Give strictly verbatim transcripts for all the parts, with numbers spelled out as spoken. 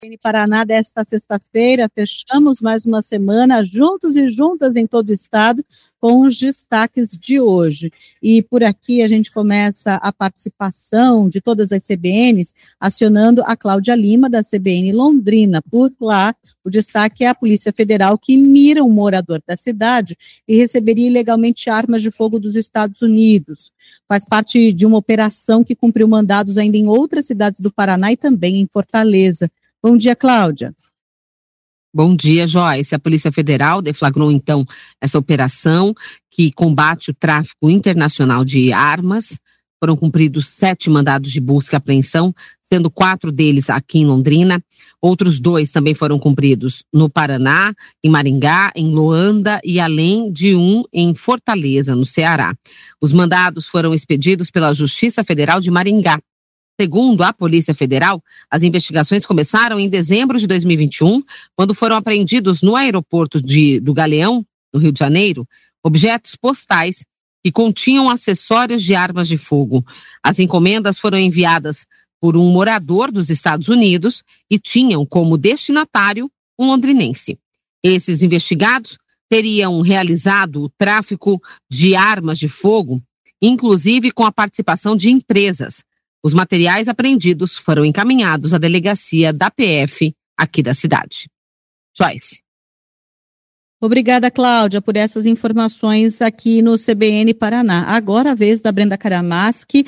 Em Paraná, desta sexta-feira, fechamos mais uma semana juntos e juntas em todo o estado com os destaques de hoje. E por aqui a gente começa a participação de todas as C B Ns, acionando a Cláudia Lima, da C B N Londrina. Por lá, o destaque é a Polícia Federal, que mira um morador da cidade e receberia ilegalmente armas de fogo dos Estados Unidos. Faz parte de uma operação que cumpriu mandados ainda em outras cidades do Paraná e também em Fortaleza. Bom dia, Cláudia. Bom dia, Joyce. A Polícia Federal deflagrou, então, essa operação que combate o tráfico internacional de armas. Foram cumpridos sete mandados de busca e apreensão, sendo quatro deles aqui em Londrina. Outros dois também foram cumpridos no Paraná, em Maringá, em Loanda e além de um em Fortaleza, no Ceará. Os mandados foram expedidos pela Justiça Federal de Maringá. Segundo a Polícia Federal, as investigações começaram em dezembro de dois mil e vinte e um, quando foram apreendidos no aeroporto de, do Galeão, no Rio de Janeiro, objetos postais que continham acessórios de armas de fogo. As encomendas foram enviadas por um morador dos Estados Unidos e tinham como destinatário um londrinense. Esses investigados teriam realizado o tráfico de armas de fogo, inclusive com a participação de empresas. Os materiais apreendidos foram encaminhados à delegacia da P F aqui da cidade. Joyce. Obrigada, Cláudia, por essas informações aqui no C B N Paraná. Agora a vez da Brenda Karamaski,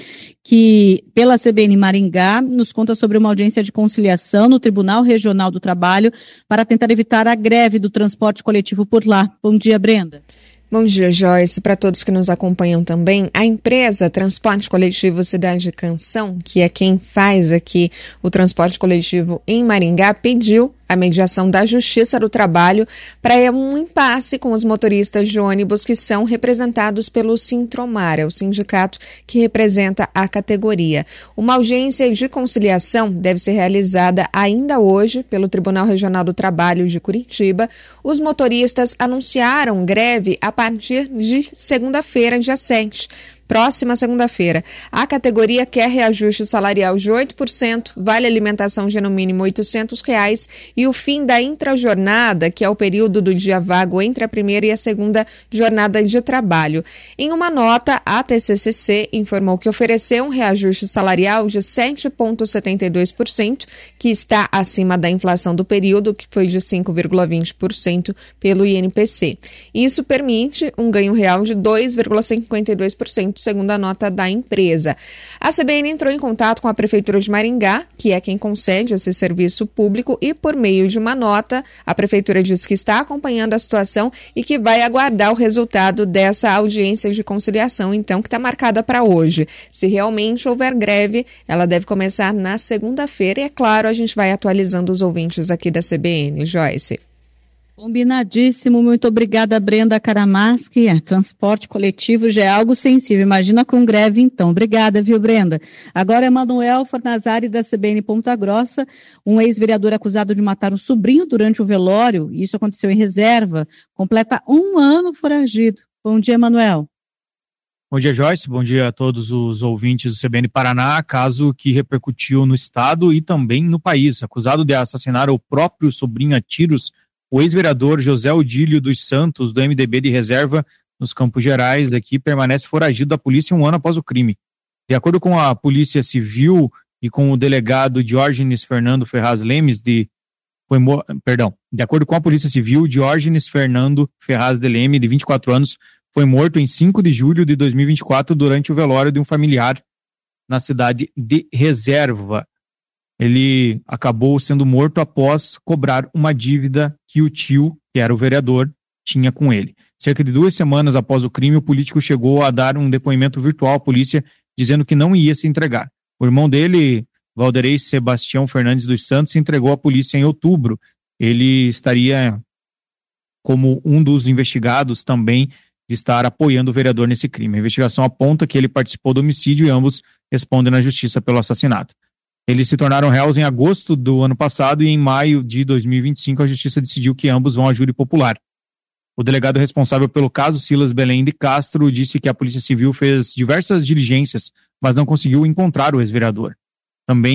que pela C B N Maringá nos conta sobre uma audiência de conciliação no Tribunal Regional do Trabalho para tentar evitar a greve do transporte coletivo por lá. Bom dia, Brenda. Bom dia, Joyce. Para todos que nos acompanham também, a empresa Transporte Coletivo Cidade Canção, que é quem faz aqui o transporte coletivo em Maringá, pediu a mediação da Justiça do Trabalho para um impasse com os motoristas de ônibus que são representados pelo Sintromar, é o sindicato que representa a categoria. Uma audiência de conciliação deve ser realizada ainda hoje pelo Tribunal Regional do Trabalho de Curitiba. Os motoristas anunciaram greve a partir de segunda-feira, dia sete. Próxima segunda-feira. A categoria quer reajuste salarial de oito por cento, vale alimentação de no mínimo oitocentos reais e o fim da intrajornada, que é o período do dia vago entre a primeira e a segunda jornada de trabalho. Em uma nota, a T C C C informou que ofereceu um reajuste salarial de sete vírgula setenta e dois por cento, que está acima da inflação do período, que foi de cinco vírgula vinte por cento pelo I N P C. Isso permite um ganho real de dois vírgula cinquenta e dois por cento, segundo a nota da empresa. A C B N entrou em contato com a Prefeitura de Maringá, que é quem concede esse serviço público, e por meio de uma nota, a Prefeitura diz que está acompanhando a situação e que vai aguardar o resultado dessa audiência de conciliação, então, que está marcada para hoje. Se realmente houver greve, ela deve começar na segunda-feira e, é claro, a gente vai atualizando os ouvintes aqui da C B N. Joyce. Combinadíssimo, muito obrigada, Brenda Karamaski. É, transporte coletivo já é algo sensível, imagina com greve então. Obrigada, viu, Brenda? Agora é Manuel Fornazari, da C B N Ponta Grossa, um ex-vereador acusado de matar um sobrinho durante o velório, e isso aconteceu em Reserva, completa um ano foragido. Bom dia, Manuel. Bom dia, Joyce, bom dia a todos os ouvintes do C B N Paraná, caso que repercutiu no estado e também no país. Acusado de assassinar o próprio sobrinho a tiros, o ex-vereador José Odílio dos Santos, do M D B de Reserva, nos Campos Gerais, aqui permanece foragido da polícia um ano após o crime. De acordo com a Polícia Civil e com o delegado Diógenes Fernando Ferraz Lemes, de, foi, perdão, de acordo com a Polícia Civil, Diógenes Fernando Ferraz de Leme, de vinte e quatro anos, foi morto em cinco de julho de dois mil e vinte e quatro durante o velório de um familiar na cidade de Reserva. Ele acabou sendo morto após cobrar uma dívida que o tio, que era o vereador, tinha com ele. Cerca de duas semanas após o crime, o político chegou a dar um depoimento virtual à polícia, dizendo que não ia se entregar. O irmão dele, Valderei Sebastião Fernandes dos Santos, se entregou à polícia em outubro. Ele estaria como um dos investigados também de estar apoiando o vereador nesse crime. A investigação aponta que ele participou do homicídio e ambos respondem na justiça pelo assassinato. Eles se tornaram réus em agosto do ano passado e em maio de dois mil e vinte e cinco a justiça decidiu que ambos vão a júri popular. O delegado responsável pelo caso, Silas Belém de Castro, disse que a Polícia Civil fez diversas diligências, mas não conseguiu encontrar o ex-vereador. Também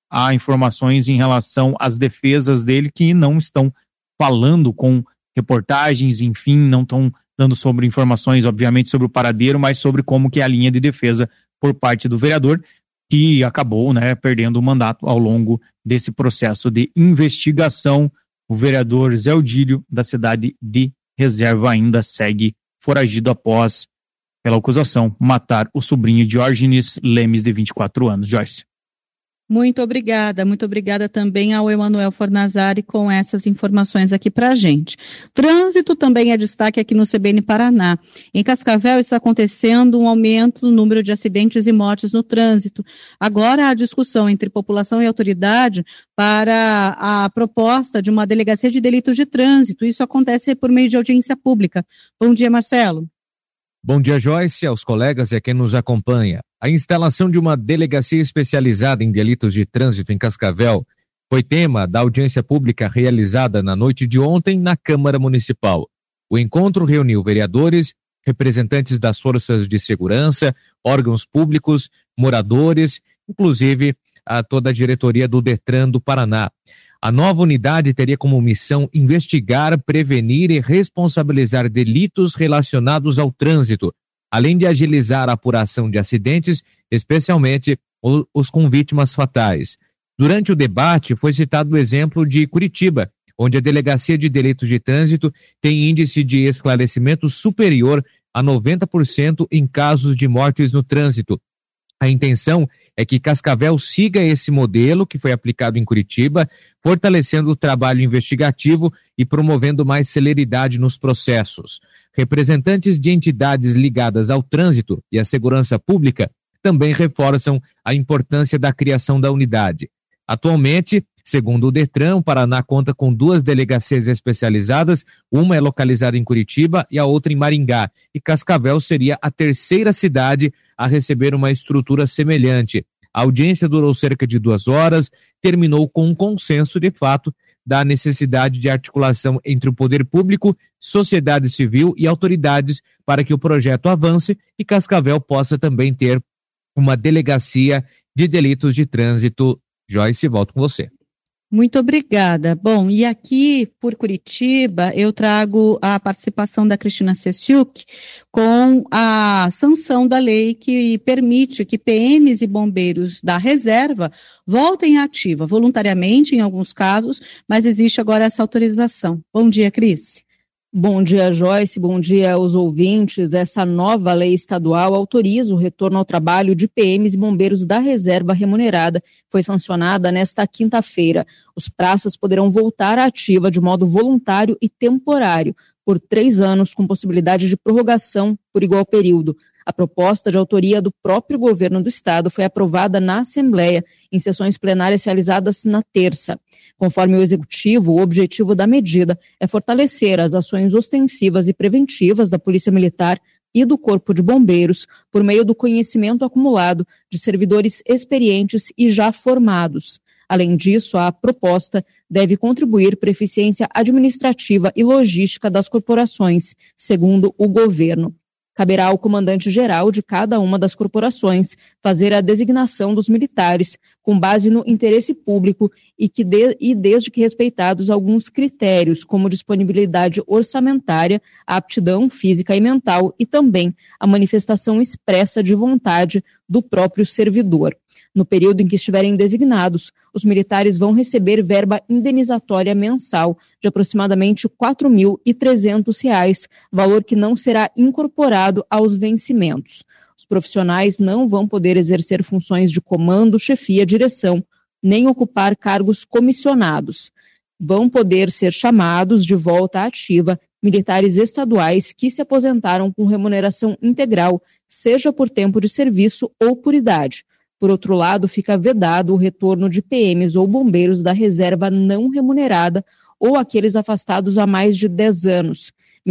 há informações em relação às defesas dele que não estão falando com reportagens, enfim, não estão dando sobre informações, obviamente, sobre o paradeiro, mas sobre como que é a linha de defesa por parte do vereador, que acabou, né, perdendo o mandato ao longo desse processo de investigação. O vereador Zé Odílio, da cidade de Reserva, ainda segue foragido após, pela acusação, matar o sobrinho Diógenes Lemes, de vinte e quatro anos. Joyce. Muito obrigada, muito obrigada também ao Emanuel Fornazari com essas informações aqui para a gente. Trânsito também é destaque aqui no C B N Paraná. Em Cascavel está acontecendo um aumento no número de acidentes e mortes no trânsito. Agora a discussão entre população e autoridade para a proposta de uma delegacia de delitos de trânsito. Isso acontece por meio de audiência pública. Bom dia, Marcelo. Bom dia, Joyce, aos colegas e a quem nos acompanha. A instalação de uma delegacia especializada em delitos de trânsito em Cascavel foi tema da audiência pública realizada na noite de ontem na Câmara Municipal. O encontro reuniu vereadores, representantes das forças de segurança, órgãos públicos, moradores, inclusive a toda a diretoria do Detran do Paraná. A nova unidade teria como missão investigar, prevenir e responsabilizar delitos relacionados ao trânsito, além de agilizar a apuração de acidentes, especialmente os com vítimas fatais. Durante o debate, foi citado o exemplo de Curitiba, onde a Delegacia de Delitos de Trânsito tem índice de esclarecimento superior a noventa por cento em casos de mortes no trânsito. A intenção é que Cascavel siga esse modelo que foi aplicado em Curitiba, fortalecendo o trabalho investigativo e promovendo mais celeridade nos processos. Representantes de entidades ligadas ao trânsito e à segurança pública também reforçam a importância da criação da unidade. Atualmente, segundo o Detran, o Paraná conta com duas delegacias especializadas, uma é localizada em Curitiba e a outra em Maringá, e Cascavel seria a terceira cidade a receber uma estrutura semelhante. A audiência durou cerca de duas horas, terminou com um consenso de fato da necessidade de articulação entre o poder público, sociedade civil e autoridades para que o projeto avance e Cascavel possa também ter uma delegacia de delitos de trânsito. Joyce, volto com você. Muito obrigada. Bom, e aqui por Curitiba eu trago a participação da Cristina Cessiuk com a sanção da lei que permite que P Ms e bombeiros da reserva voltem à ativa, voluntariamente em alguns casos, mas existe agora essa autorização. Bom dia, Cris. Bom dia, Joyce, bom dia aos ouvintes. Essa nova lei estadual autoriza o retorno ao trabalho de P Ms e bombeiros da reserva remunerada. Foi sancionada nesta quinta-feira. Os praças poderão voltar à ativa de modo voluntário e temporário, por três anos, com possibilidade de prorrogação por igual período. A proposta de autoria do próprio governo do estado foi aprovada na Assembleia em sessões plenárias realizadas na terça. Conforme o executivo, o objetivo da medida é fortalecer as ações ostensivas e preventivas da Polícia Militar e do Corpo de Bombeiros por meio do conhecimento acumulado de servidores experientes e já formados. Além disso, a proposta deve contribuir para a eficiência administrativa e logística das corporações, segundo o governo. Caberá ao comandante-geral de cada uma das corporações fazer a designação dos militares com base no interesse público e, que de, e desde que respeitados alguns critérios, como disponibilidade orçamentária, a aptidão física e mental e também a manifestação expressa de vontade do próprio servidor. No período em que estiverem designados, os militares vão receber verba indenizatória mensal de aproximadamente quatro mil e trezentos reais, valor que não será incorporado aos vencimentos. Os profissionais não vão poder exercer funções de comando, chefia, direção, nem ocupar cargos comissionados. Vão poder ser chamados de volta à ativa militares estaduais que se aposentaram com remuneração integral, seja por tempo de serviço ou por idade. Por outro lado, fica vedado o retorno de P Ms ou bombeiros da reserva não remunerada ou aqueles afastados há mais de dez anos.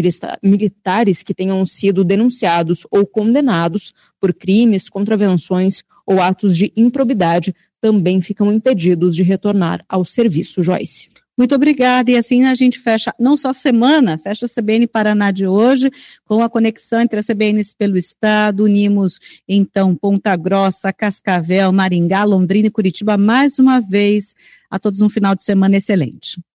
Militares que tenham sido denunciados ou condenados por crimes, contravenções ou atos de improbidade também ficam impedidos de retornar ao serviço. Joyce. Muito obrigada, e assim a gente fecha, não só a semana, fecha a C B N Paraná de hoje, com a conexão entre as C B Ns pelo estado, unimos então Ponta Grossa, Cascavel, Maringá, Londrina e Curitiba mais uma vez, a todos um final de semana excelente.